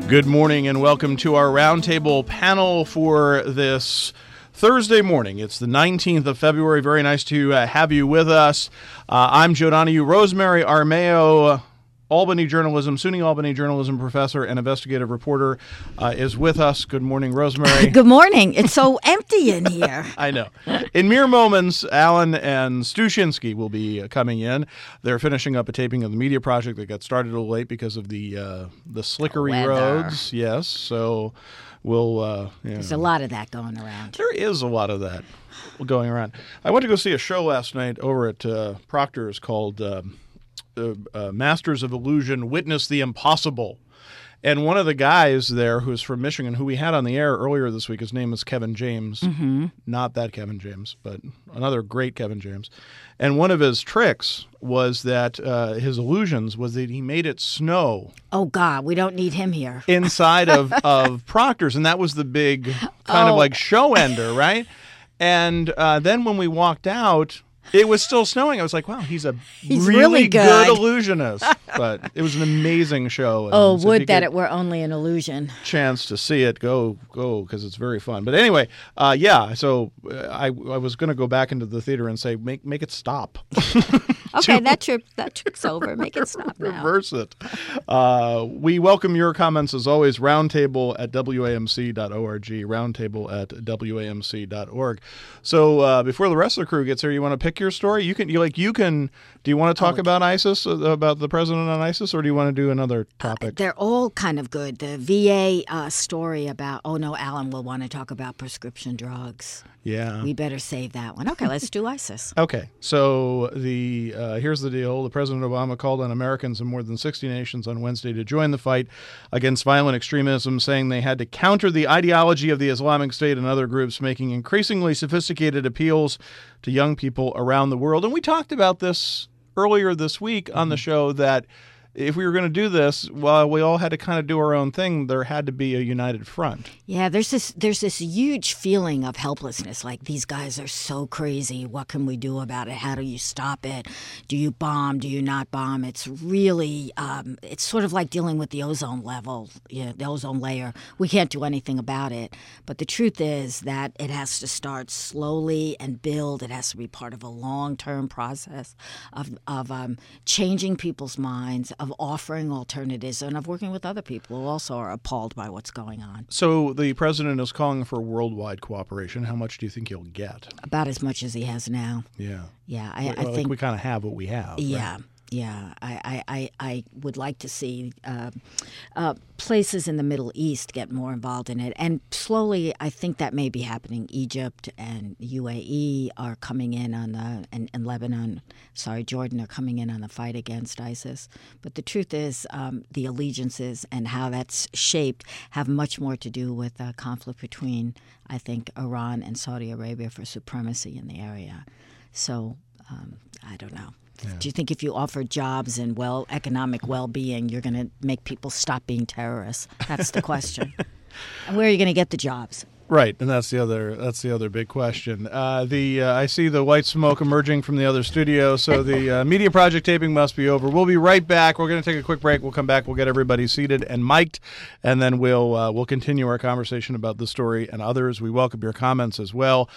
Good morning and welcome to our roundtable panel for this Thursday morning. It's the 19th of February. Very nice to have you with us. I'm Joe Donahue. Rosemary Armao, SUNY Albany journalism professor and investigative reporter, is with us. Good morning, Rosemary. Good morning. It's so empty in here. I know. In mere moments, Alan and Stushinsky will be coming in. They're finishing up a taping of the media project that got started a little late because of the slickery roads. Yes, so we'll... There's a lot of that going around. There is a lot of that going around. I went to go see a show last night over at Proctor's called... Masters of Illusion, Witness the Impossible. And one of the guys there who's from Michigan, who we had on the air earlier this week, his name is Kevin James. Mm-hmm. Not that Kevin James, but another great Kevin James. And one of his tricks was that his illusions was that he made it snow. Oh, God, we don't need him here. Inside of Proctor's. And that was the big kind of like show ender, right? And then when we walked out... It was still snowing. I was like, wow, he's really good illusionist. But it was an amazing show. And so would that it were only an illusion. Chance to see it, go, because it's very fun. But anyway, so I was going to go back into the theater and say, make it stop. Okay, that trick's over. Make it stop now. Reverse it. We welcome your comments, as always, roundtable@wamc.org, roundtable@wamc.org. So before the rest of the crew gets here, you want to pick your story? You can. Do you want to talk about ISIS, about the president on ISIS, or do you want to do another topic? They're all kind of good. The VA story about, Alan will want to talk about prescription drugs. Yeah. We better save that one. Okay, let's do ISIS. Okay, so here's the deal. The President Obama called on Americans in more than 60 nations on Wednesday to join the fight against violent extremism, saying they had to counter the ideology of the Islamic State and other groups, making increasingly sophisticated appeals to young people around the world. And we talked about this earlier this week on the show, that if we were going to do this, well, we all had to kind of do our own thing. There had to be a united front. Yeah, there's this huge feeling of helplessness. Like, these guys are so crazy. What can we do about it? How do you stop it? Do you bomb? Do you not bomb? It's really, it's sort of like dealing with the ozone level, the ozone layer. We can't do anything about it. But the truth is that it has to start slowly and build. It has to be part of a long-term process of changing people's minds, of offering alternatives, and of working with other people who also are appalled by what's going on. So the president is calling for worldwide cooperation. How much do you think he'll get? About as much as he has now. Yeah. Yeah, I think we kind of have what we have. Yeah. Right? Yeah, I would like to see places in the Middle East get more involved in it. And slowly, I think that may be happening. Egypt and UAE are coming in on and Jordan are coming in on the fight against ISIS. But the truth is, the allegiances and how that's shaped have much more to do with the conflict between, I think, Iran and Saudi Arabia for supremacy in the area. So, I don't know. Yeah. Do you think if you offer jobs and economic well-being, you're going to make people stop being terrorists? That's the question. And where are you going to get the jobs? Right, and that's the other big question. I see the white smoke emerging from the other studio, so the media project taping must be over. We'll be right back. We're going to take a quick break. We'll come back. We'll get everybody seated and mic'd, and then we'll continue our conversation about the story and others. We welcome your comments as well.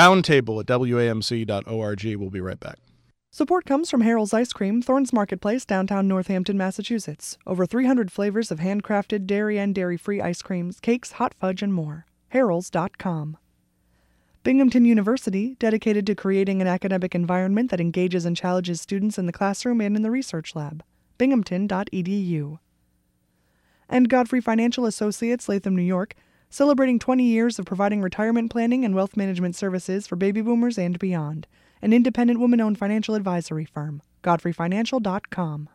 Roundtable@wamc.org. We'll be right back. Support comes from Harold's Ice Cream, Thorns Marketplace, downtown Northampton, Massachusetts. Over 300 flavors of handcrafted dairy and dairy-free ice creams, cakes, hot fudge, and more. Harolds.com. Binghamton University, dedicated to creating an academic environment that engages and challenges students in the classroom and in the research lab. Binghamton.edu. And Godfrey Financial Associates, Latham, New York, celebrating 20 years of providing retirement planning and wealth management services for baby boomers and beyond. An independent woman-owned financial advisory firm. GodfreyFinancial.com.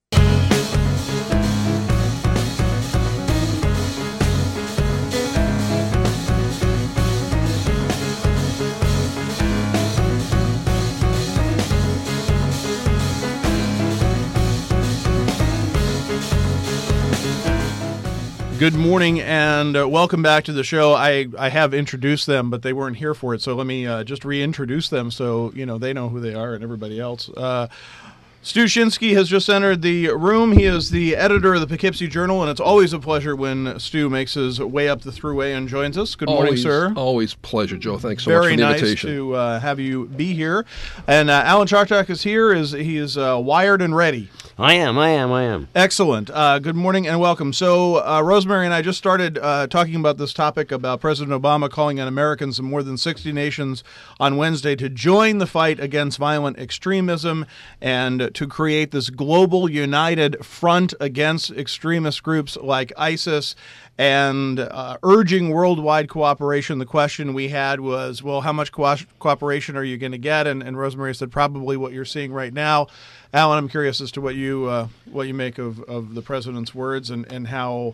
Good morning and welcome back to the show. I have introduced them, but they weren't here for it, so let me just reintroduce them so they know who they are and everybody else. Stu Shinsky has just entered the room. He is the editor of the Poughkeepsie Journal, and it's always a pleasure when Stu makes his way up the thruway and joins us. Good morning, sir. Always pleasure, Joe. Thanks so much for the invitation. Very nice to have you be here. And Alan Chartock is here. He is wired and ready. I am. Excellent. Good morning and welcome. So, Rosemary and I just started talking about this topic about President Obama calling on Americans in more than 60 nations on Wednesday to join the fight against violent extremism and to create this global united front against extremist groups like ISIS and urging worldwide cooperation. The question we had was, well, how much cooperation are you going to get? And Rosemary said probably what you're seeing right now. Alan, I'm curious as to what you make of the president's words and how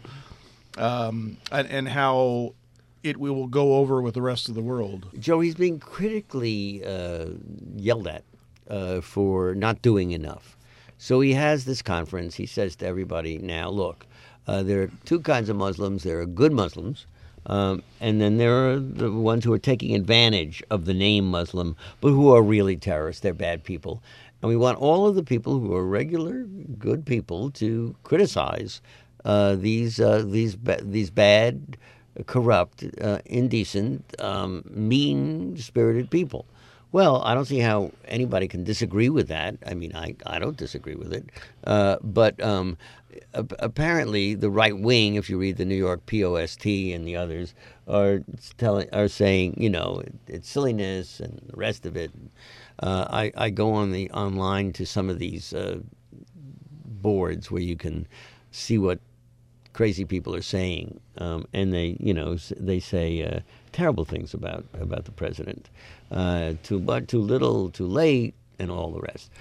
it will go over with the rest of the world. Joe, he's being critically yelled at for not doing enough. So he has this conference. He says to everybody, now, look, there are two kinds of Muslims. There are good Muslims, and then there are the ones who are taking advantage of the name Muslim, but who are really terrorists. They're bad people. And we want all of the people who are regular, good people to criticize these bad, corrupt, indecent, mean-spirited people. Well, I don't see how anybody can disagree with that. I mean, I don't disagree with it. But apparently the right wing, if you read the New York Post and the others, are saying, it's silliness and the rest of it. I go online to some of these boards where you can see what crazy people are saying, and they say terrible things about the president, too little, too late, and all the rest.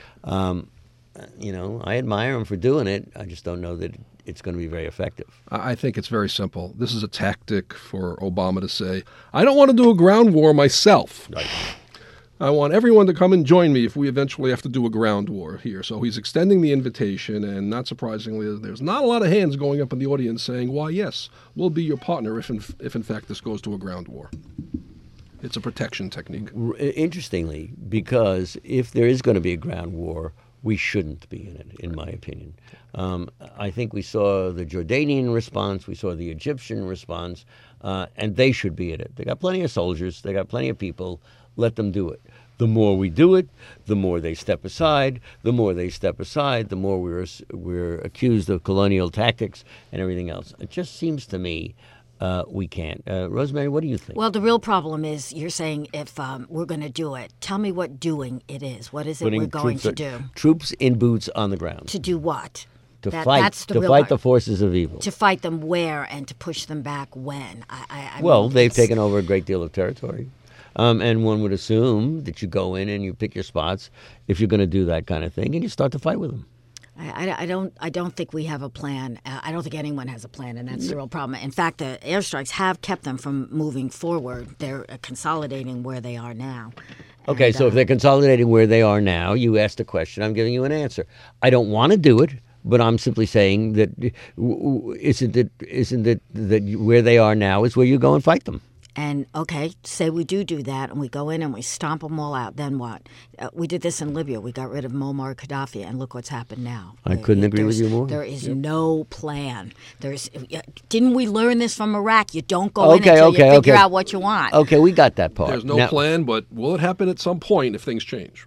I admire him for doing it. I just don't know that it's going to be very effective. I think it's very simple. This is a tactic for Obama to say, I don't want to do a ground war myself. Right. I want everyone to come and join me if we eventually have to do a ground war here. So he's extending the invitation, and not surprisingly, there's not a lot of hands going up in the audience saying, why, yes, we'll be your partner if in fact this goes to a ground war. It's a protection technique. Interestingly, because if there is going to be a ground war, we shouldn't be in it, in my opinion. I think we saw the Jordanian response, we saw the Egyptian response, and they should be in it. They got plenty of soldiers, they got plenty of people. Let them do it. The more we do it, the more they step aside. The more they step aside, the more we're accused of colonial tactics and everything else. It just seems to me we can't. Rosemary, what do you think? Well, the real problem is you're saying if we're going to do it. Tell me what doing it is. What is it we're going to do? Troops in boots on the ground. To do what? To fight the forces of evil. To fight them where and to push them back when? They've taken over a great deal of territory. And one would assume that you go in and you pick your spots if you're going to do that kind of thing, and you start to fight with them. I don't think we have a plan. I don't think anyone has a plan, and that's the real problem. In fact, the airstrikes have kept them from moving forward. They're consolidating where they are now. Okay, so if they're consolidating where they are now, you asked a question, I'm giving you an answer. I don't want to do it, but I'm simply saying that isn't it that where they are now is where you go and fight them. And, okay, say we do that, and we go in and we stomp them all out. Then what? We did this in Libya. We got rid of Muammar Gaddafi, and look what's happened now. I couldn't agree with you more. There is no plan. Didn't we learn this from Iraq? You don't go in until you figure out what you want. Okay, we got that part. There's no plan, but will it happen at some point if things change?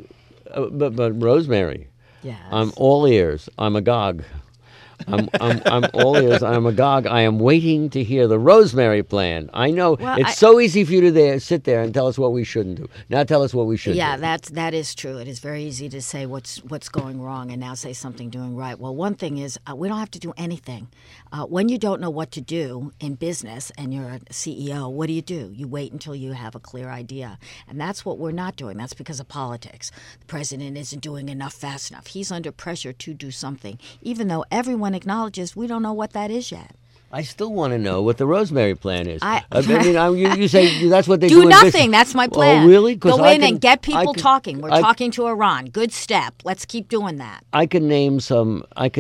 But Rosemary, yes. I'm all ears. I'm agog. I'm all ears. I'm agog. I am waiting to hear the Rosemary plan. I know so easy for you to sit there and tell us what we shouldn't do. Now tell us what we should do. Yeah, that is true. It is very easy to say what's going wrong and now say something doing right. Well, one thing is we don't have to do anything. When you don't know what to do in business and you're a CEO, what do? You wait until you have a clear idea. And that's what we're not doing. That's because of politics. The president isn't doing enough fast enough. He's under pressure to do something, even though everyone acknowledges we don't know what that is yet. I still want to know what the Rosemary plan is. You say that's what they do. Do nothing. That's my plan. Oh, really? Go in and get people talking. We're talking to Iran. Good step. Let's keep doing that. I can name some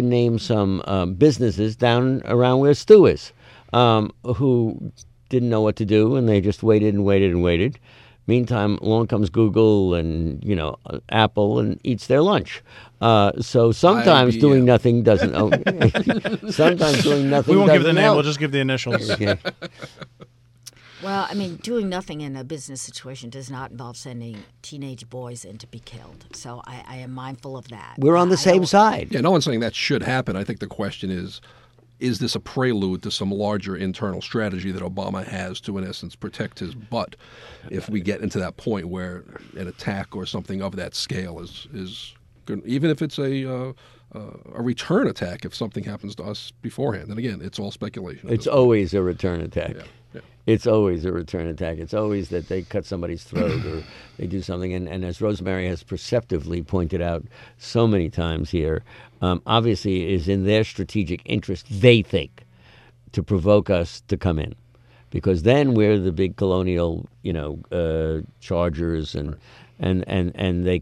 businesses down around where Stu is, who didn't know what to do, and they just waited and waited and waited. Meantime, along comes Google and Apple and eats their lunch. So sometimes IBM. doing nothing doesn't. Sometimes doing nothing. We won't give the doesn't name. help. We'll just give the initials. Okay. Well, I mean, doing nothing in a business situation does not involve sending teenage boys in to be killed. So I am mindful of that. We're on the I same don't- side. Yeah, no one's saying that should happen. I think the question is this a prelude to some larger internal strategy that Obama has to, in essence, protect his butt if we get into that point where an attack or something of that scale is good, even if it's a return attack if something happens to us beforehand. And again, it's all speculation. It's always a return attack. Yeah. It's always a return attack. It's always that they cut somebody's throat or they do something. And as Rosemary has perceptively pointed out so many times here, obviously it is in their strategic interest, they think, to provoke us to come in. Because then we're the big colonial, chargers and they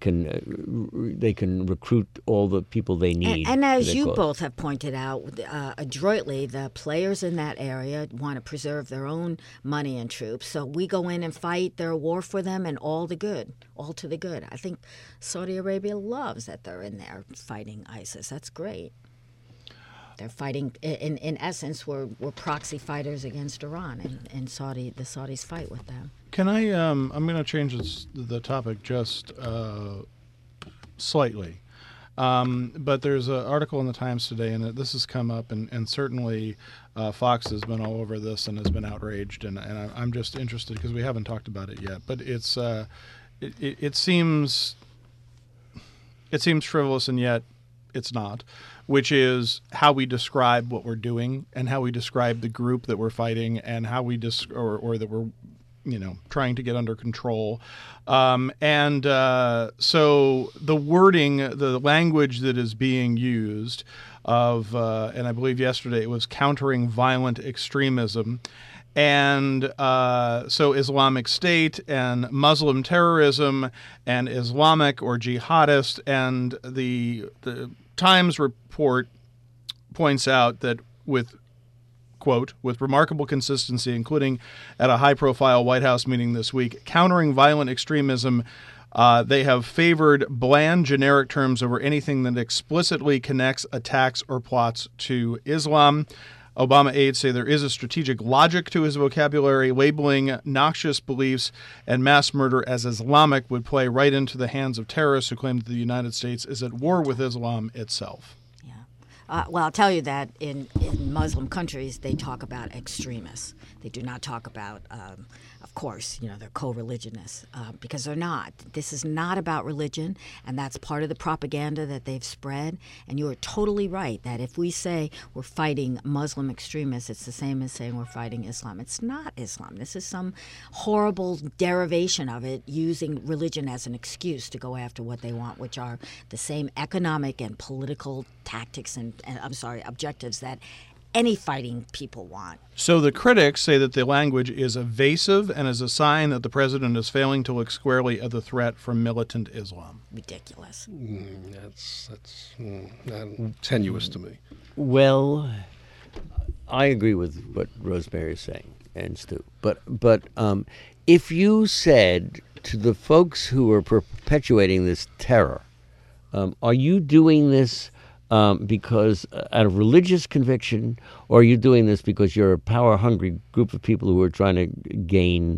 can recruit all the people they need. And for as their you cause. both have pointed out adroitly, the players in that area want to preserve their own money and troops. So we go in and fight their war for them, and all to the good. I think Saudi Arabia loves that they're in there fighting ISIS. That's great. They're fighting, in essence, we're proxy fighters against Iran, and the Saudis fight with them. Can I? I'm going to change the topic just slightly, but there's an article in the Times today, and this has come up, and certainly Fox has been all over this and has been outraged, and I'm just interested because we haven't talked about it yet. But it seems frivolous, and yet it's not. Which is how we describe what we're doing and how we describe the group that we're fighting and how we or that we're trying to get under control. So the wording, the language that is being used of, and I believe yesterday it was countering violent extremism. And so Islamic State and Muslim terrorism and Islamic or jihadist, and the Times report points out that with remarkable consistency, including at a high-profile White House meeting this week, countering violent extremism, they have favored bland, generic terms over anything that explicitly connects attacks or plots to Islam. Obama aides say there is a strategic logic to his vocabulary. Labeling noxious beliefs and mass murder as Islamic would play right into the hands of terrorists who claim that the United States is at war with Islam itself. Well, I'll tell you that in Muslim countries, they talk about extremists. They do not talk about, of course, they're co-religionists, because they're not. This is not about religion, and that's part of the propaganda that they've spread. And you are totally right that if we say we're fighting Muslim extremists, it's the same as saying we're fighting Islam. It's not Islam. This is some horrible derivation of it, using religion as an excuse to go after what they want, which are the same economic and political tactics and objectives that any fighting people want. So the critics say that the language is evasive and is a sign that the president is failing to look squarely at the threat from militant Islam. Ridiculous. That's tenuous to me. Well, I agree with what Rosemary is saying, and Stu. But if you said to the folks who are perpetuating this terror, are you doing this because out of religious conviction, or are you doing this because you're a power-hungry group of people who are trying to gain,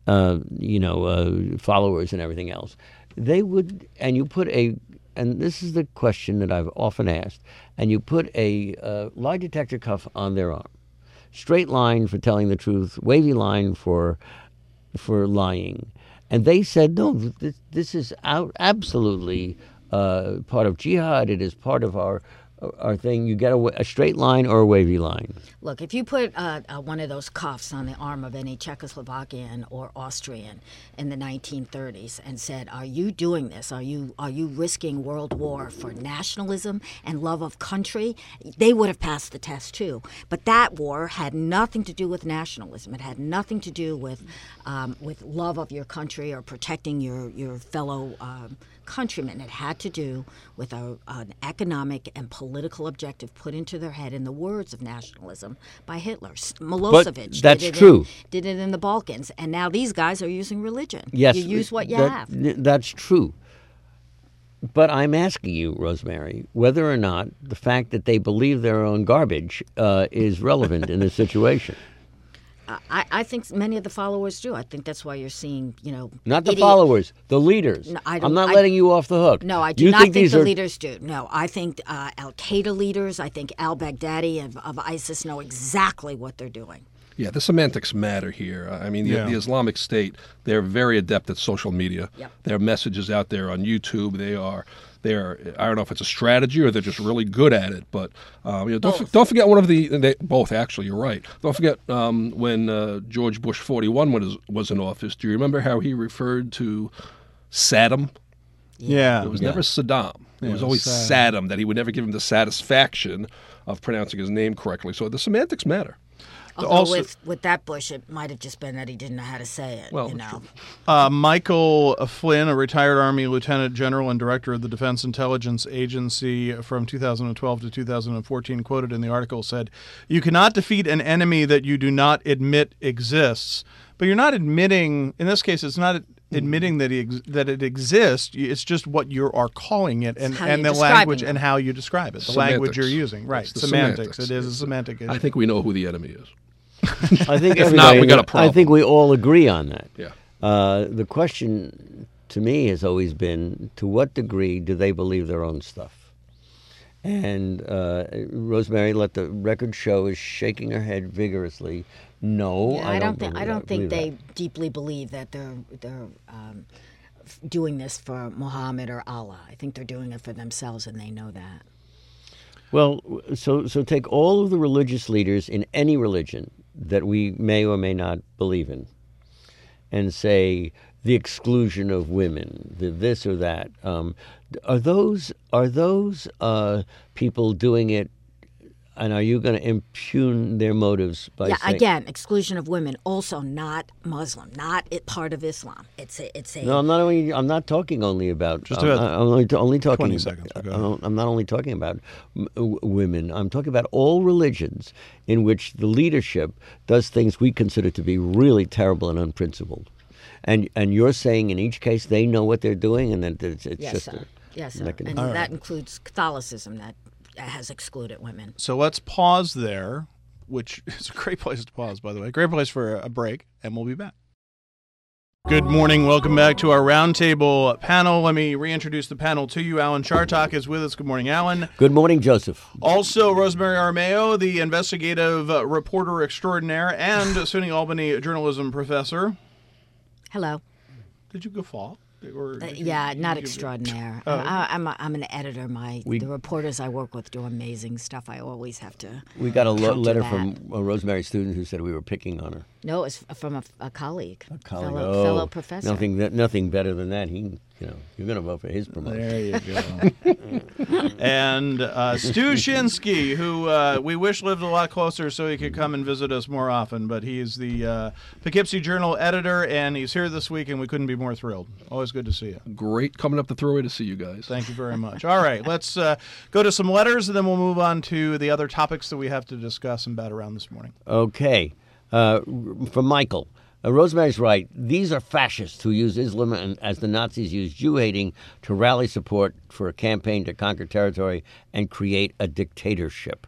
followers and everything else? They would, and you put and this is the question that I've often asked, and you put a lie detector cuff on their arm. Straight line for telling the truth, wavy line for lying. And they said, no, this is absolutely part of jihad. It is part of our thing. You get a straight line or a wavy line. Look, if you put one of those cuffs on the arm of any Czechoslovakian or Austrian in the 1930s and said, "Are you doing this? Are you risking world war for nationalism and love of country?" They would have passed the test too. But that war had nothing to do with nationalism. It had nothing to do with love of your country or protecting your fellow countrymen. It had to do with an economic and political political objective put into their head in the words of nationalism by Hitler. Milosevic that's true. Did it in the Balkans, and now these guys are using religion. Yes, you use what you have. That's true. But I'm asking you, Rosemary, whether or not the fact that they believe their own garbage is relevant in this situation. I think many of the followers do. I think that's why you're seeing, Not the followers, the leaders. No, I'm not letting you off the hook. No, I do not think the leaders do. No, I think al-Qaeda leaders, I think al-Baghdadi of ISIS know exactly what they're doing. Yeah, the semantics matter here. I mean, the Islamic State, they're very adept at social media. Yep. Their messages out there on YouTube, they're I don't know if it's a strategy or they're just really good at it. But don't forget both. Actually, you're right. Don't forget when George Bush 41 was in office. Do you remember how he referred to Saddam? Yeah. It was never Saddam. It was always Saddam. That he would never give him the satisfaction of pronouncing his name correctly. So the semantics matter. Although with that Bush, it might have just been that he didn't know how to say it. Well, Michael Flynn, a retired Army Lieutenant General and Director of the Defense Intelligence Agency from 2012 to 2014, quoted in the article, said, "You cannot defeat an enemy that you do not admit exists." But you're not admitting, in this case, it's not admitting that it exists. It's just what you are calling it and the language and how you describe it. The language you're using. Right. Semantics. It is a semantic issue. I think we know who the enemy is. I think if not, we got a problem. I think we all agree on that. Yeah. The question to me has always been, to what degree do they believe their own stuff? And Rosemary, let the record show, is shaking her head vigorously. No, I don't think they deeply believe that they're doing this for Muhammad or Allah. I think they're doing it for themselves, and they know that. Well, so take all of the religious leaders in any religion that we may or may not believe in, and say the exclusion of women, the this or that. Are those people doing it? And are you going to impugn their motives by saying... again, exclusion of women, also not Muslim, not part of Islam. It's a. No, I'm not talking only about. Just about I'm only talking 20 seconds. I'm not only talking about women. I'm talking about all religions in which the leadership does things we consider to be really terrible and unprincipled. And you're saying in each case they know what they're doing, and that it's just sir. Yes, sir. And that includes Catholicism that has excluded women. So let's pause there, which is a great place to pause, by the way. Great place for a break, and we'll be back. Good morning. Welcome back to our roundtable panel. Let me reintroduce the panel to you. Alan Chartock is with us. Good morning, Alan. Good morning, Joseph. Also, Rosemary Armao, the investigative reporter extraordinaire and SUNY Albany journalism professor. Hello. Did you guffaw? Not extraordinaire. I'm an editor. The reporters I work with do amazing stuff. I always have to. We got a letter from a Rosemary student who said we were picking on her. No, it's from a colleague. A colleague, fellow professor. Nothing better than that. You're going to vote for his promotion. There you go. And Stu Shinsky, who we wish lived a lot closer so he could come and visit us more often, but he's the Poughkeepsie Journal editor, and he's here this week, and we couldn't be more thrilled. Always good to see you. Great coming up the thruway to see you guys. Thank you very much. All right, let's go to some letters, and then we'll move on to the other topics that we have to discuss and bat around this morning. Okay. From Michael. Rosemary's right. These are fascists who use Islam as the Nazis used Jew-hating to rally support for a campaign to conquer territory and create a dictatorship.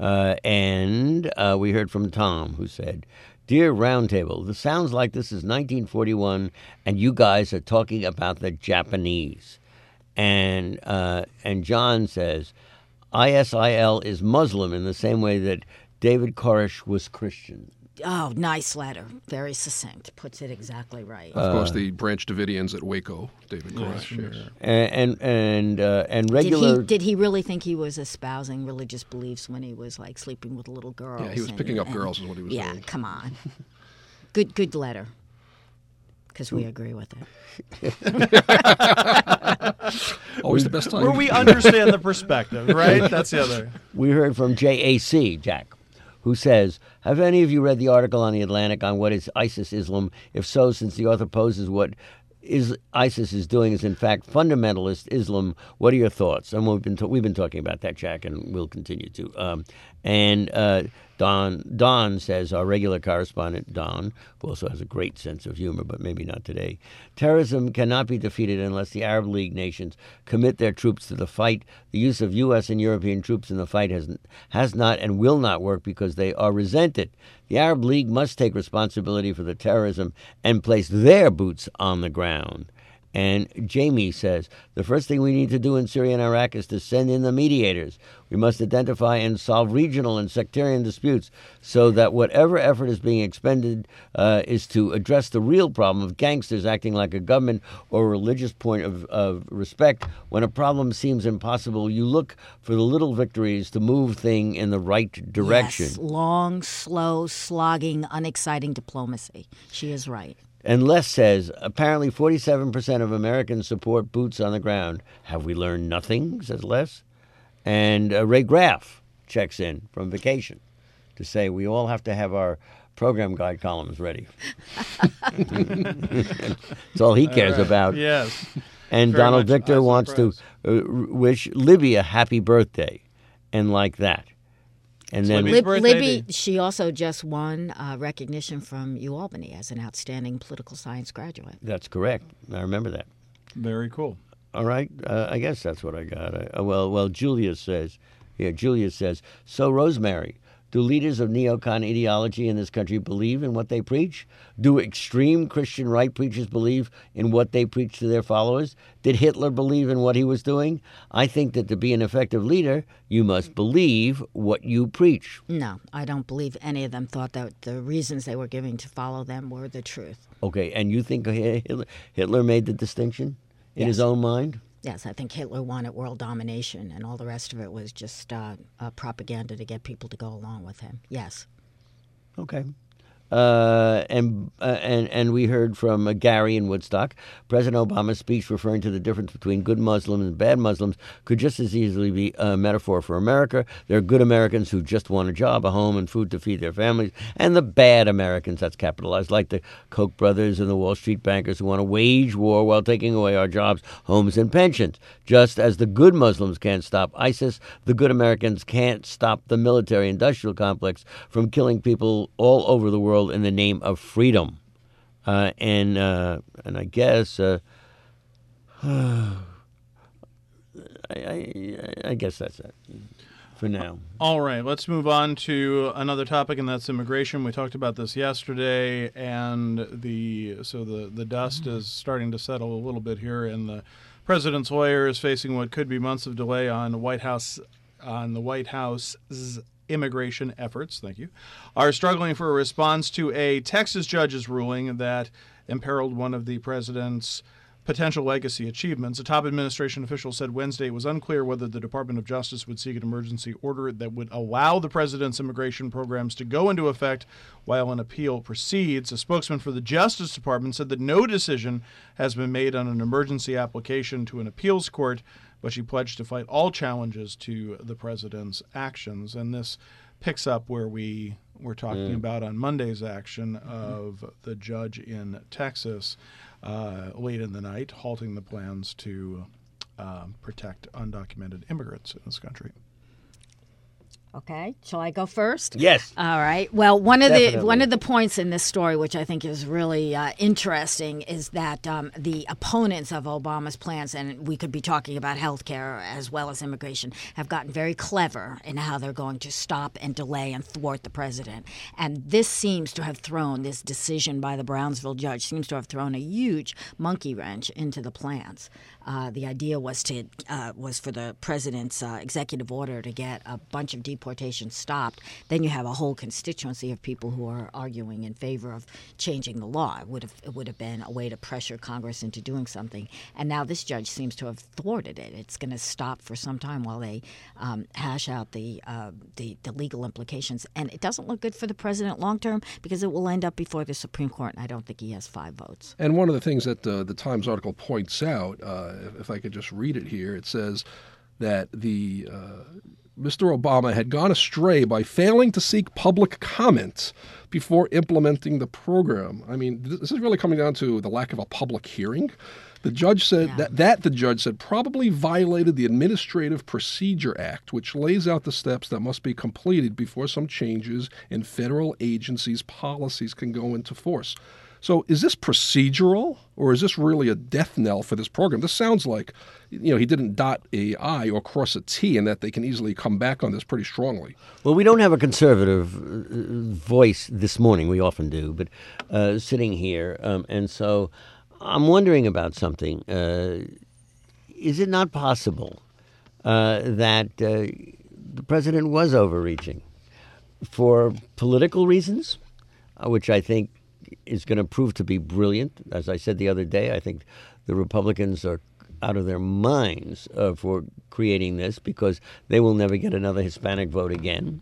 And we heard from Tom, who said, "Dear Roundtable, this sounds like this is 1941, and you guys are talking about the Japanese." And John says, "ISIL is Muslim in the same way that David Koresh was Christian." Oh, nice letter. Very succinct. Puts it exactly right. Of course, the Branch Davidians at Waco, David Koresh. Yes. And regular. Did he really think he was espousing religious beliefs when he was like sleeping with little girls? Yeah, he was picking up girls, is what he was doing. Yeah, come on. Good letter. Because we agree with it. Always the best time. Where we understand the perspective, right? That's the other. We heard from JAC, Jack, who says, "Have any of you read the article on The Atlantic on what is ISIS Islam? If so, since the author poses what ISIS is doing is in fact fundamentalist Islam. What are your thoughts? And we've been talking about that, Jack, and we'll continue to. Don says, our regular correspondent, Don, who also has a great sense of humor, but maybe not today. Terrorism cannot be defeated unless the Arab League nations commit their troops to the fight. The use of U.S. and European troops in the fight has not and will not work because they are resented. The Arab League must take responsibility for the terrorism and place their boots on the ground. And Jamie says, the first thing we need to do in Syria and Iraq is to send in the mediators. We must identify and solve regional and sectarian disputes so that whatever effort is being expended is to address the real problem of gangsters acting like a government or a religious point of respect. When a problem seems impossible, you look for the little victories to move things in the right direction. Yes, long, slow, slogging, unexciting diplomacy. She is right. And Les says, apparently 47% of Americans support boots on the ground. Have we learned nothing, says Les. And Ray Graff checks in from vacation to say we all have to have our program guide columns ready. That's all he cares about. Yes. And Very Donald much Victor wants to wish Libby a happy birthday and like that. And then Libby's birthday Libby, day. she also just won recognition from UAlbany as an outstanding political science graduate. That's correct. I remember that. Very cool. All right. I guess that's what I got. Well, Julia says, so Rosemary, do leaders of neocon ideology in this country believe in what they preach? Do extreme Christian right preachers believe in what they preach to their followers? Did Hitler believe in what he was doing? I think that to be an effective leader, you must believe what you preach. No, I don't believe any of them thought that the reasons they were giving to follow them were the truth. Okay, and you think Hitler made the distinction in his Yes. own mind? Yes, I think Hitler wanted world domination, and all the rest of it was just propaganda to get people to go along with him. Yes. Okay. And we heard from Gary in Woodstock. President Obama's speech referring to the difference between good Muslims and bad Muslims could just as easily be a metaphor for America. There are good Americans who just want a job, a home, and food to feed their families, and the bad Americans, that's capitalized, like the Koch brothers and the Wall Street bankers who want to wage war while taking away our jobs, homes, and pensions. Just as the good Muslims can't stop ISIS, the good Americans can't stop the military-industrial complex from killing people all over the world in the name of freedom. And I guess I guess that's it for now. All right, let's move on to another topic, and that's immigration. We talked about this yesterday, and the dust is starting to settle a little bit here, and the president's lawyer is facing what could be months of delay on the White House's immigration efforts, are struggling for a response to a Texas judge's ruling that imperiled one of the president's potential legacy achievements. A top administration official said Wednesday it was unclear whether the Department of Justice would seek an emergency order that would allow the president's immigration programs to go into effect while an appeal proceeds. A spokesman for the Justice Department said that no decision has been made on an emergency application to an appeals court, but she pledged to fight all challenges to the president's actions. And this picks up where we were talking about on Monday's action of the judge in Texas late in the night, halting the plans to protect undocumented immigrants in this country. Okay, shall I go first? Yes. All right. Well, one of Definitely. the points in this story, which I think is really interesting, is that the opponents of Obama's plans, and we could be talking about health care as well as immigration, have gotten very clever in how they're going to stop and delay and thwart the president. And this seems to have thrown, this decision by the Brownsville judge seems to have thrown a huge monkey wrench into the plans. The idea was for the president's executive order to get a bunch of deportations stopped. Then you have a whole constituency of people who are arguing in favor of changing the law. It would have been a way to pressure Congress into doing something. And now this judge seems to have thwarted it. It's going to stop for some time while they hash out the legal implications. And it doesn't look good for the president long term because it will end up before the Supreme Court. And I don't think he has 5 votes. And one of the things that the Times article points out, if I could just read it here, it says that the Mr. Obama had gone astray by failing to seek public comment before implementing the program. I mean, this is really coming down to the lack of a public hearing. The judge said that the judge said probably violated the Administrative Procedure Act, which lays out the steps that must be completed before some changes in federal agencies' policies can go into force. So is this procedural, or is this really a death knell for this program? This sounds like, he didn't dot a I or cross a T, and that they can easily come back on this pretty strongly. Well, we don't have a conservative voice this morning. We often do, but sitting here. And so I'm wondering about something. Is it not possible that the president was overreaching for political reasons, which I think is going to prove to be brilliant? As I said the other day, I think the Republicans are out of their minds for creating this, because they will never get another Hispanic vote again,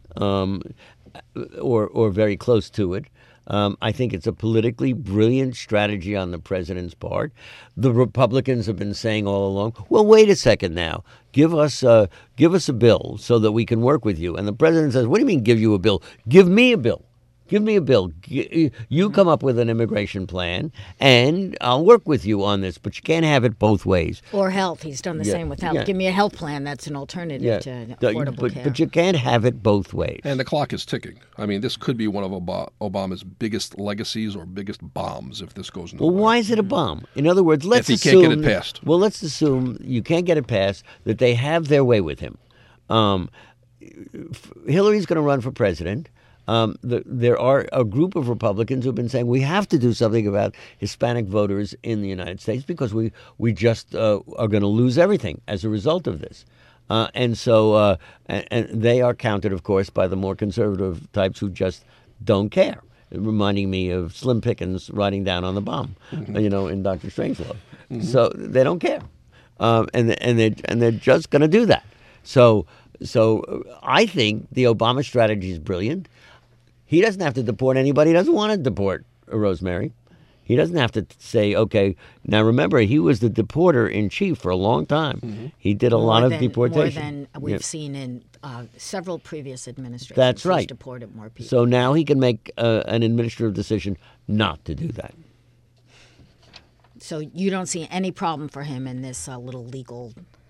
or very close to it. I think it's a politically brilliant strategy on the president's part. The Republicans have been saying all along, well, wait a second now. Give us a bill so that we can work with you. And the president says, what do you mean give you a bill? Give me a bill. Give me a bill. You come up with an immigration plan, and I'll work with you on this. But you can't have it both ways. Or health. He's done the same with health. Yeah. Give me a health plan that's an alternative to affordable care. But you can't have it both ways. And the clock is ticking. I mean, this could be one of Obama's biggest legacies or biggest bombs if this goes nowhere. Well, why is it a bomb? In other words, let's if he assume... can't get it passed. Well, let's assume you can't get it passed, that they have their way with him. Hillary's going to run for president. There are a group of Republicans who have been saying we have to do something about Hispanic voters in the United States, because we just are going to lose everything as a result of this. And so and they are countered, of course, by the more conservative types who just don't care, reminding me of Slim Pickens riding down on the bomb, in Dr. Strangelove. Mm-hmm. So they don't care, and they're just going to do that. So I think the Obama strategy is brilliant. He doesn't have to deport anybody. He doesn't want to deport Rosemary. He doesn't have to say, okay, now remember, he was the deporter in chief for a long time. Mm-hmm. He did a lot of deportation. More than we've seen in several previous administrations. That's right. He's deported more people. So now he can make an administrative decision not to do that. So you don't see any problem for him in this little legal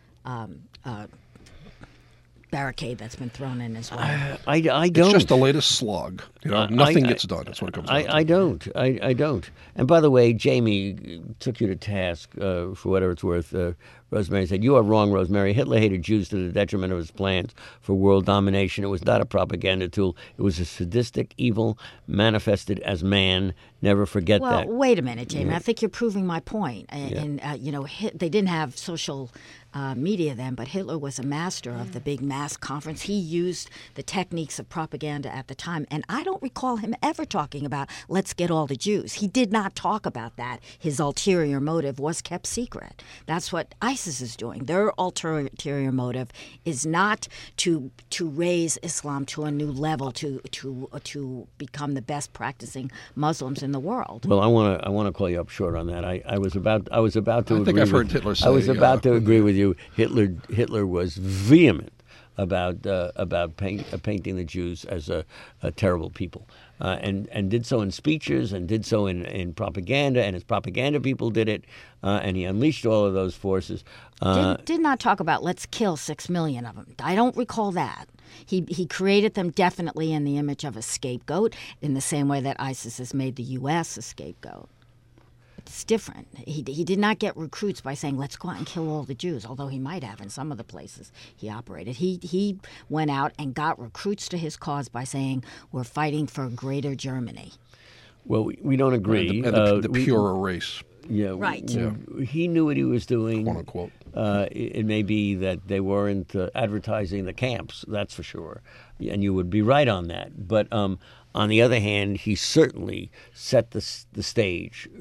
barricade that's been thrown in as well. I don't. It's just the latest slug. Nothing gets done. That's what it comes down to. I don't. And by the way, Jamie took you to task for whatever it's worth. Rosemary said, "You are wrong, Rosemary. Hitler hated Jews to the detriment of his plans for world domination. It was not a propaganda tool. It was a sadistic evil manifested as man. Never forget that." Well, wait a minute, Jamie. I think you're proving my point. And they didn't have social media then, but Hitler was a master of the big mass conference. He used the techniques of propaganda at the time, and I don't recall him ever talking about let's get all the Jews. He did not talk about that. His ulterior motive was kept secret. That's what ISIS is doing. Their ulterior motive is not to raise Islam to a new level, to become the best practicing Muslims in the world. Well, I want to call you up short on that. I was about to. I think I've heard Hitler say. I was about to agree with you. Hitler was vehement about painting the Jews as a terrible people, and did so in speeches and did so in propaganda, and his propaganda people did it, and he unleashed all of those forces. Did not talk about let's kill 6 million of them. I don't recall that. He created them definitely in the image of a scapegoat, in the same way that ISIS has made the U.S. a scapegoat. It's different. He did not get recruits by saying, let's go out and kill all the Jews, although he might have in some of the places he operated. He went out and got recruits to his cause by saying, we're fighting for a greater Germany. Well, we don't agree. And the purer race. Yeah, right. He knew what he was doing. Quote unquote. It may be that they weren't advertising the camps, that's for sure. And you would be right on that. But on the other hand, he certainly set the stage.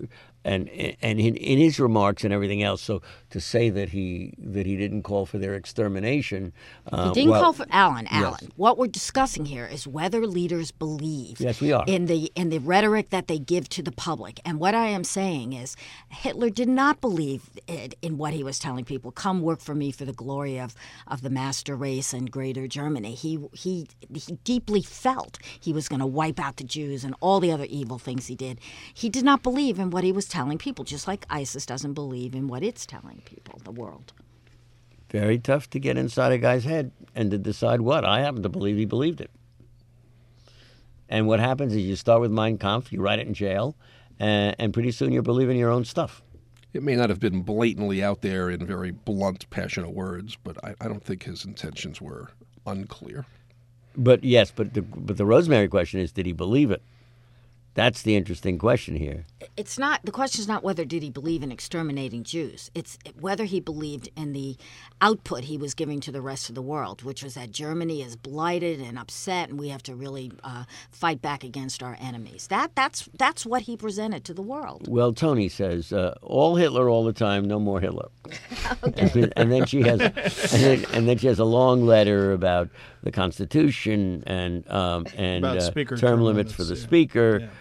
and in his remarks and everything else. So to say that he didn't call for their extermination, he didn't call for Alan. Yes. What we're discussing here is whether leaders believe Yes, we are. in the rhetoric that they give to the public. And what I am saying is Hitler did not believe in what he was telling people. Come work for me for the glory of the master race and greater Germany. He deeply felt he was going to wipe out the Jews and all the other evil things he did. He did not believe in what he was telling people, just like ISIS doesn't believe in what it's telling people, the world. Very tough to get inside a guy's head and to decide what. I happen to believe he believed it. And what happens is you start with Mein Kampf, you write it in jail, and pretty soon you're believing your own stuff. It may not have been blatantly out there in very blunt, passionate words, but I don't think his intentions were unclear. But yes, but the Rosemary question is, did he believe it? That's the interesting question here. It's not, the question is not whether did he believe in exterminating Jews. It's whether he believed in the output he was giving to the rest of the world, which was that Germany is blighted and upset, and we have to really fight back against our enemies. That's what he presented to the world. Well, Tony says, all Hitler all the time, no more Hitler. Okay. And then she has, and then she has a long letter about the Constitution and term limits for the speaker. Yeah.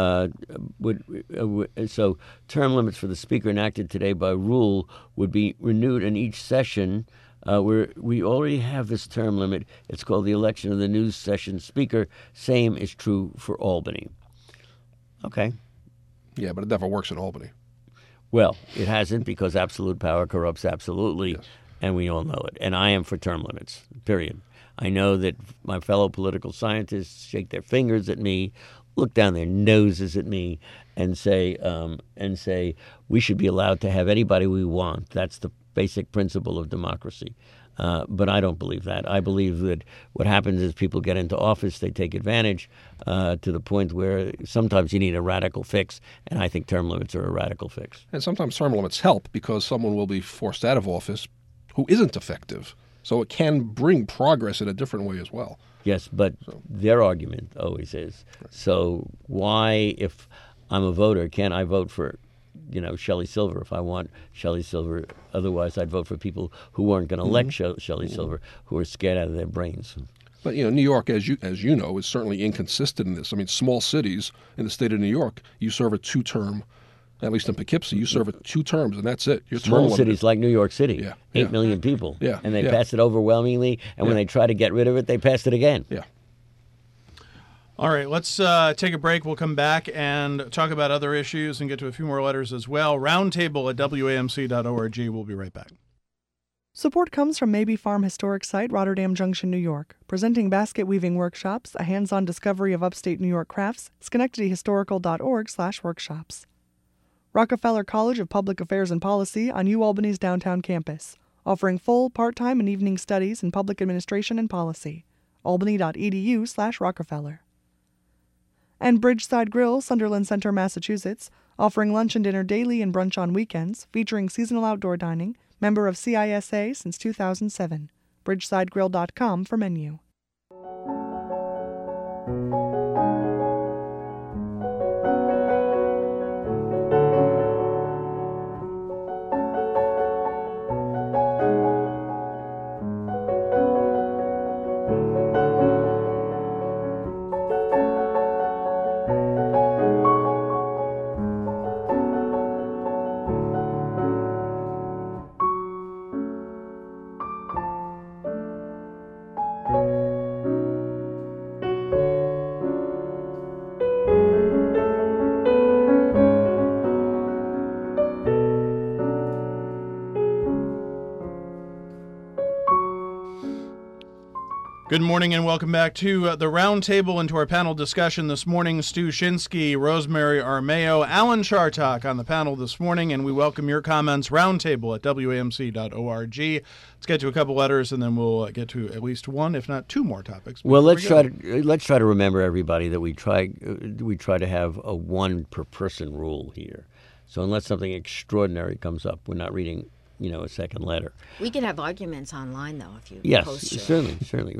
So term limits for the speaker enacted today by rule would be renewed in each session. We already have this term limit. It's called the election of the new session speaker. Same is true for Albany. Okay. Yeah, but it never works in Albany. Well, it hasn't, because absolute power corrupts absolutely, Yes. and we all know it. And I am for term limits, period. I know that my fellow political scientists shake their fingers at me, look down their noses at me, and say we should be allowed to have anybody we want. That's the basic principle of democracy. But I don't believe that. I believe that what happens is people get into office, they take advantage to the point where sometimes you need a radical fix, and I think term limits are a radical fix. And sometimes term limits help because someone will be forced out of office who isn't effective. So it can bring progress in a different way as well. Yes, but their argument always is, so why, if I'm a voter, can't I vote for, Shelley Silver if I want Shelley Silver? Otherwise, I'd vote for people who weren't going to elect Shelley Silver, who are scared out of their brains. But New York, as you know, is certainly inconsistent in this. I mean, small cities in the state of New York, you serve a 2-term. At least in Poughkeepsie, you serve it 2 terms, and that's it. You're Small cities like New York City, Yeah. 8 million people, Yeah. and they Yeah. pass it overwhelmingly, and when they try to get rid of it, they pass it again. Yeah. All right, let's take a break. We'll come back and talk about other issues and get to a few more letters as well. Roundtable at WAMC.org. We'll be right back. Support comes from Maybe Farm Historic Site, Rotterdam Junction, New York, presenting basket weaving workshops, a hands-on discovery of upstate New York crafts, SchenectadyHistorical.org/workshops. Rockefeller College of Public Affairs and Policy on UAlbany's downtown campus, offering full, part-time, and evening studies in public administration and policy. albany.edu/Rockefeller. And Bridgeside Grill, Sunderland Center, Massachusetts, offering lunch and dinner daily and brunch on weekends, featuring seasonal outdoor dining, member of CISA since 2007. Bridgesidegrill.com for menu. Good morning and welcome back to the Roundtable and to our panel discussion this morning. Stu Shinsky, Rosemary Armao, Alan Chartock on the panel this morning, and we welcome your comments. Roundtable at WAMC.org. Let's get to a couple letters, and then we'll get to at least one, if not 2 more topics. Well, let's try to remember, everybody, that we try to have a 1 per person rule here. So unless something extraordinary comes up, we're not reading a second letter. We can have arguments online, though, if you Yes, post it. certainly, right.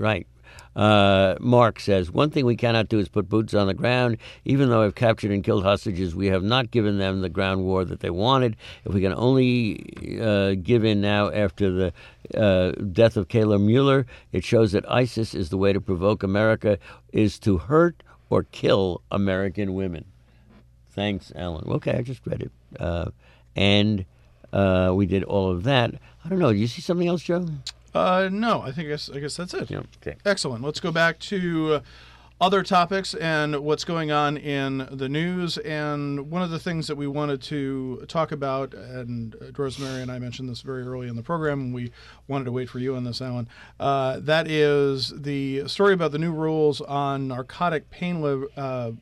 Mark says, one thing we cannot do is put boots on the ground. Even though I've captured and killed hostages, we have not given them the ground war that they wanted. If we can only give in now after the death of Kayla Mueller, it shows that ISIS is the way to provoke America, is to hurt or kill American women. Thanks, Alan. Okay, I just read it. And we did all of that. I don't know. Do you see something else, Joe? No, I guess that's it. Yeah, okay. Excellent. Let's go back to other topics and what's going on in the news. And one of the things that we wanted to talk about, and Rosemary and I mentioned this very early in the program, and we wanted to wait for you on this, Alan, that is the story about the new rules on narcotic painkillers,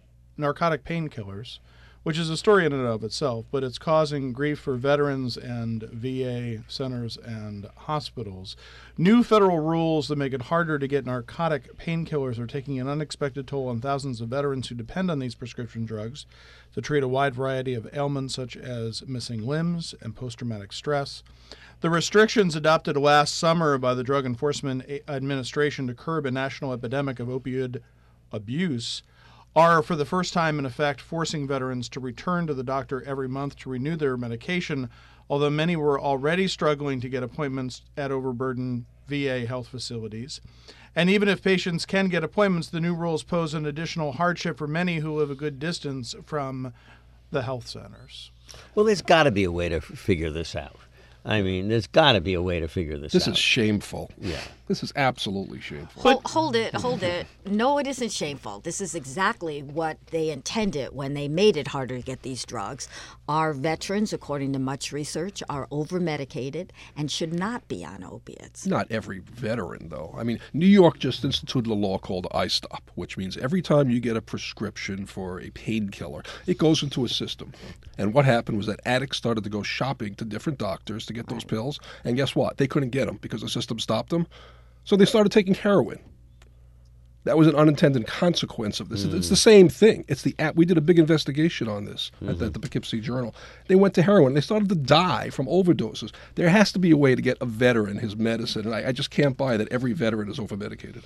which is a story in and of itself, but it's causing grief for veterans and VA centers and hospitals. New federal rules that make it harder to get narcotic painkillers are taking an unexpected toll on thousands of veterans who depend on these prescription drugs to treat a wide variety of ailments such as missing limbs and post-traumatic stress. The restrictions adopted last summer by the Drug Enforcement Administration to curb a national epidemic of opioid abuse are, for the first time in effect, forcing veterans to return to the doctor every month to renew their medication, although many were already struggling to get appointments at overburdened VA health facilities. And even if patients can get appointments, the new rules pose an additional hardship for many who live a good distance from the health centers. Well, there's got to be a way to figure this out. I mean, there's got to be a way to figure this out. This is shameful. Yeah. This is absolutely shameful. Hold it. No, it isn't shameful. This is exactly what they intended when they made it harder to get these drugs. Our veterans, according to much research, are over-medicated and should not be on opiates. Not every veteran, though. I mean, New York just instituted a law called iStop, which means every time you get a prescription for a painkiller, it goes into a system. And what happened was that addicts started to go shopping to different doctors to get those pills, and guess what? They couldn't get them because the system stopped them. So they started taking heroin. That was an unintended consequence of this. It's the same thing. We did a big investigation on this at the Poughkeepsie Journal. They went to heroin. They started to die from overdoses. There has to be a way to get a veteran his medicine, and I just can't buy that every veteran is over-medicated.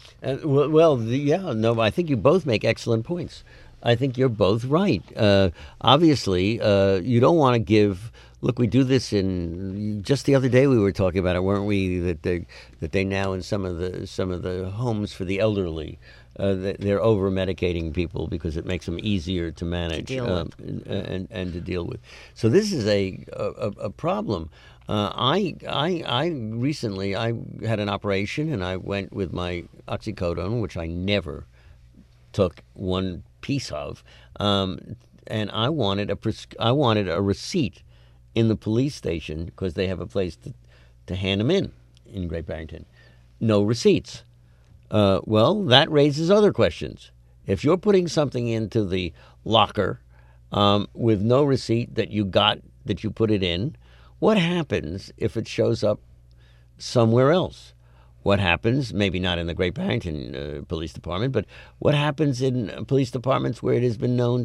I think you both make excellent points. I think you're both right. Obviously, you don't want to give. Look, we do this in just the other day. We were talking about it, weren't we? That they now in some of the homes for the elderly, they're over medicating people because it makes them easier to manage and to deal with. So this is a problem. I recently had an operation and I went with my oxycodone, which I never took one piece of, and I wanted a receipt in the police station because they have a place to hand them in Great Barrington. No receipts. Well, that raises other questions. If you're putting something into the locker with no receipt that you put it in, what happens if it shows up somewhere else? What happens, maybe not in the Great Barrington Police Department, but what happens in police departments where we have been known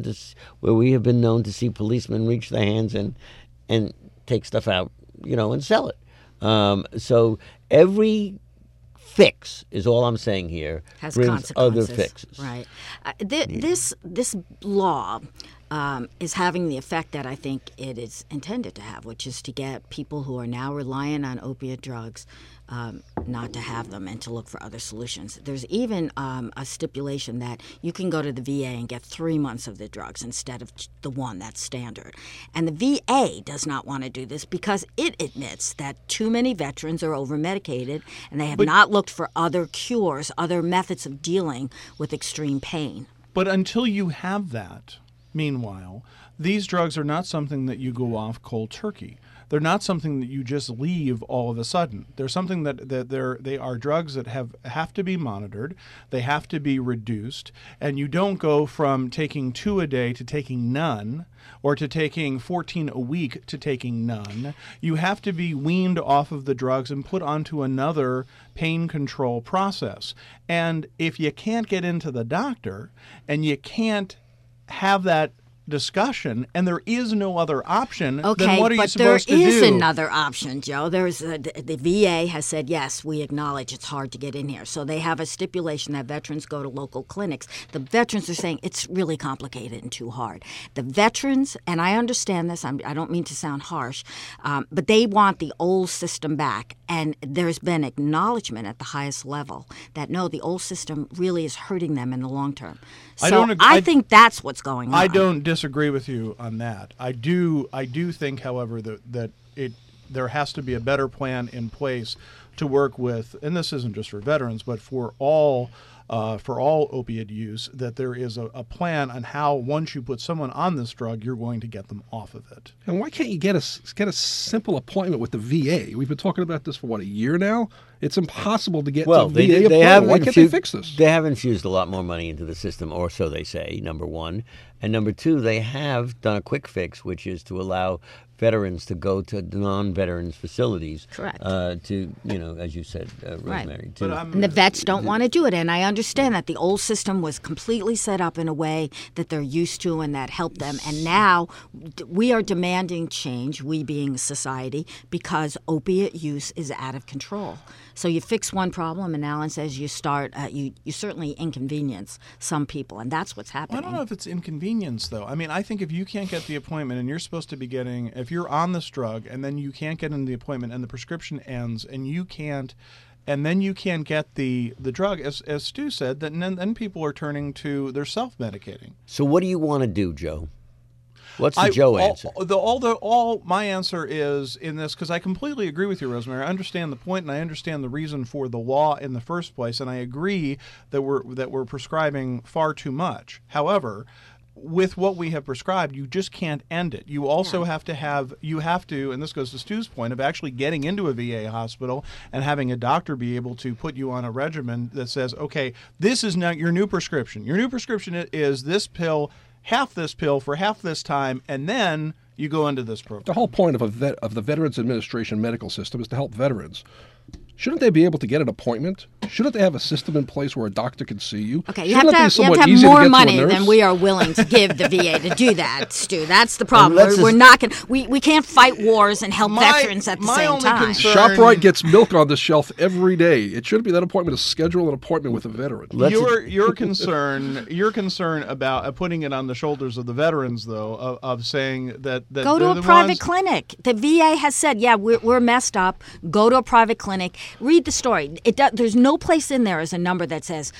to see policemen reach their hands and take stuff out, and sell it. So every fix is all I'm saying here. Has brings other fixes. Right. This law is having the effect that I think it is intended to have, which is to get people who are now relying on opiate drugs not to have them and to look for other solutions. There's even a stipulation that you can go to the VA and get 3 months of the drugs instead of the one that's standard. And the VA does not want to do this because it admits that too many veterans are over-medicated and they have not looked for other cures, other methods of dealing with extreme pain. But until you have that, meanwhile, these drugs are not something that you go off cold turkey. They're not something that you just leave all of a sudden. They're something that they are drugs that have to be monitored. They have to be reduced. And you don't go from taking 2 a day to taking none, or to taking 14 a week to taking none. You have to be weaned off of the drugs and put onto another pain control process. And if you can't get into the doctor and you can't have that discussion, and there is no other option, Okay, then what are you but there supposed to do? is another option, Joe. There's the VA has said, yes, we acknowledge it's hard to get in here. So they have a stipulation that veterans go to local clinics. The veterans are saying it's really complicated and too hard. The veterans, and I understand this, I don't mean to sound harsh, but they want the old system back. And there's been acknowledgement at the highest level that, no, the old system really is hurting them in the long term. So I think that's what's going on. I don't disagree with you on that. I do think, however, that there has to be a better plan in place to work with, and this isn't just for veterans, but for all opioid use, that there is a plan on how, once you put someone on this drug, you're going to get them off of it. And why can't you get a simple appointment with the VA? We've been talking about this for, a year now? It's impossible to get to VA appointment. Why can't they fix this? They have infused a lot more money into the system, or so they say, number one. And number two, they have done a quick fix, which is to allow veterans to go to non-veterans facilities. Correct. To, as you said, Rosemary. Right. And the vets don't want to do it. And I understand that the old system was completely set up in a way that they're used to and that helped them. And now we are demanding change, we being society, because opiate use is out of control. So you fix one problem, and Alan says you start, you certainly inconvenience some people, and that's what's happening. Well, I don't know if it's inconvenience, though. I mean, I think if you can't get the appointment and you're supposed to be getting, if you're on this drug and then you can't get in the appointment and the prescription ends and you can't, and then you can't get the drug, as Stu said, then people are turning to, they're self-medicating. So what do you want to do, Joe? What's the Joe answer? All my answer is in this, because I completely agree with you, Rosemary. I understand the point, and I understand the reason for the law in the first place, and I agree that we're prescribing far too much. However, with what we have prescribed, you just can't end it. You also have to, and this goes to Stu's point, of actually getting into a VA hospital and having a doctor be able to put you on a regimen that says, okay, this is now your new prescription. Your new prescription is this pill, half this pill for half this time, and then you go into this program. The whole point of the Veterans Administration medical system is to help veterans. Shouldn't they be able to get an appointment? Shouldn't they have a system in place where a doctor can see you? Okay, you have to have more money than we are willing to give the VA to do that, Stu. That's the problem. We're not going. We can't fight wars and help veterans at the same time. ShopRite gets milk on the shelf every day. It shouldn't be that appointment to schedule an appointment with a veteran. Your concern about putting it on the shoulders of the veterans, though, of saying that go to a private clinic. The VA has said, we're messed up. Go to a private clinic. Read the story. There's no place in there as a number that says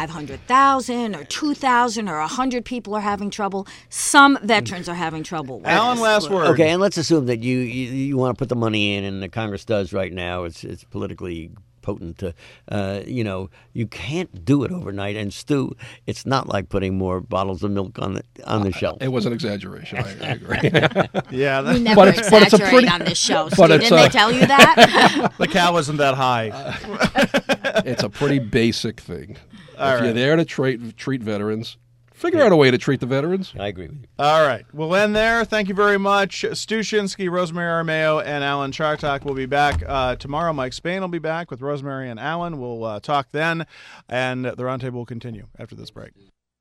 500,000 or 2,000 or 100 people are having trouble. Some veterans are having trouble. Alan, last word. Okay, and let's assume that you want to put the money in, and the Congress does right now. It's politically potent. You can't do it overnight. And Stu, it's not like putting more bottles of milk on the shelf. It was an exaggeration. I agree. Yeah, we never exaggerate on this show. Stu, didn't they tell you that? The cow isn't that high. It's a pretty basic thing. If you're there to treat veterans, figure out a way to treat the veterans. I agree with you. All right. We'll end there. Thank you very much. Stu Shinsky, Rosemary Armao, and Alan Chartock will be back tomorrow. Mike Spain will be back with Rosemary and Alan. We'll talk then, and the roundtable will continue after this break.